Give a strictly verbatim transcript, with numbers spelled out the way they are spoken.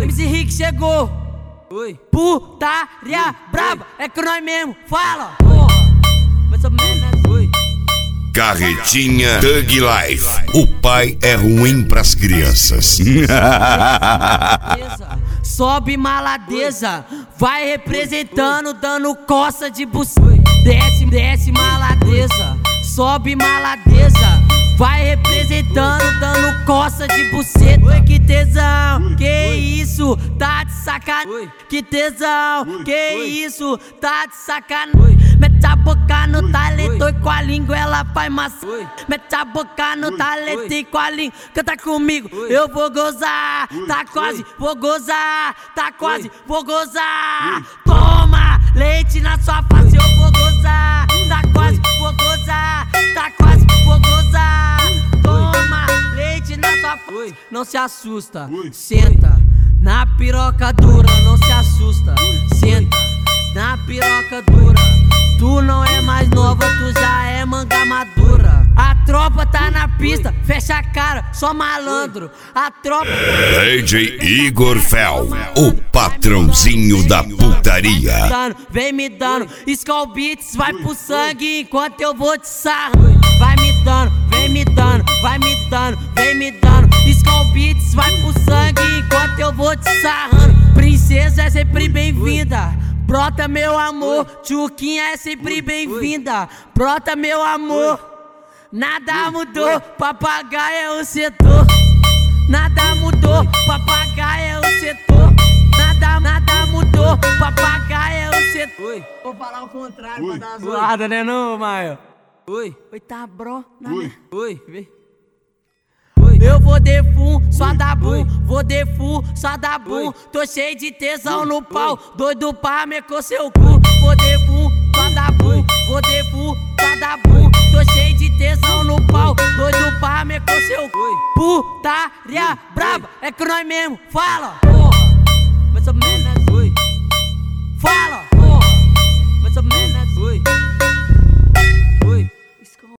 M C Rick chegou. Oi. Putaria braba, é que nós mesmo fala. Porra, mais ou menos. Oi. Carretinha Thug Life. O pai é ruim pras crianças. Sobe maladeza, vai representando, dando coça de buceta. Desce, desce maladeza, sobe maladeza, vai representando, dando coça de buceta. Oi, que tesão, que isso, tá de sacanagem. Que tesão, que isso, tá de sacanagem. Mete a boca no talento e com a língua ela faz massa. Mete a boca no talento e com a língua canta comigo, eu vou gozar. Tá quase, vou gozar. Tá quase, vou gozar. Toma leite na sua face, eu vou gozar. Tá quase, vou gozar. Tá quase, vou gozar. Toma leite na sua face. Não se assusta, senta na piroca dura. Não se assusta, senta na piroca dura. Tu não é mais nova, tu já é manga madura. A tropa tá na pista, fecha a cara, só malandro. A tropa D J Igor Fel, o patrãozinho da putaria. Vem me dando, Skull Beats vai pro sangue enquanto eu vou te sarrando. Vai me dando, vem me dando, vai me dando, vem me dando. Skull Beats vai pro sangue enquanto eu vou te sarrando. Princesa é sempre bem-vinda. Brota meu amor, Tchuquinha é sempre bem-vinda. Brota meu amor, nada mudou, papagaio é o setor. Nada mudou, papagaio é o setor. Nada, nada mudou, papagaio é o setor. Vou falar o contrário pra dar uma zoada, né não, Maio? Oi. Oi, tá bro? Oi. Oi, vem. Eu vou de fum, só dá bum, vou de fum, só dá bum. Tô cheio de tesão no pau, doido pra meter seu cu. Vou de fum, só dá bum, vou de fum, só dá bum. Tô cheio de tesão no pau, doido pra meter seu cu. Putaria braba, é que nós mesmo fala.